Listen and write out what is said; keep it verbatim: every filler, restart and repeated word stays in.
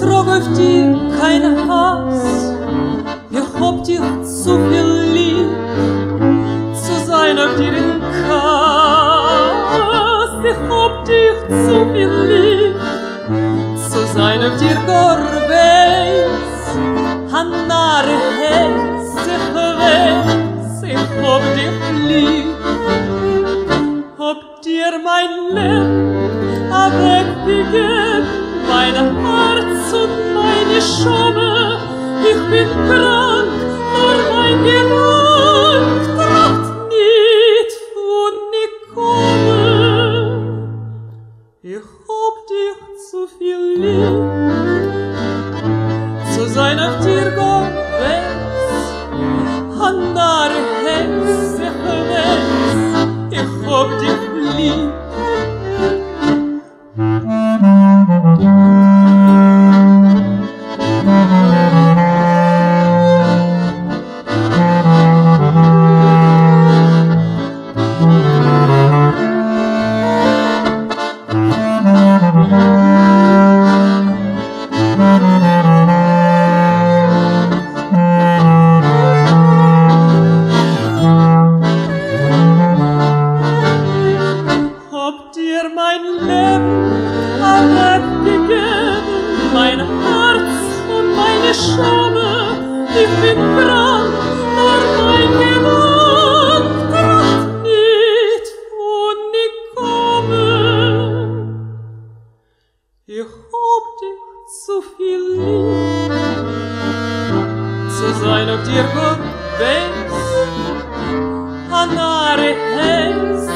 trug auf dir kein Hass, ich hab dich zu viel lieb, zu sein auf dir in Kass, ich hab dich zu viel lieb, zu sein auf dir gar weiß, Hannare Hetz, ich weiß, ich hab dich lieb, hab dir mein Leben weggegeben, mein Herz und meine Schamme, ich bin krank, nur mein Gedank tracht nicht von ich komme. Ich hab dich zu viel lieb, zu sein auf dir gar weiß, Hannare Hetz, ich weiß, ich hab dich lieb. Hannare Hetz,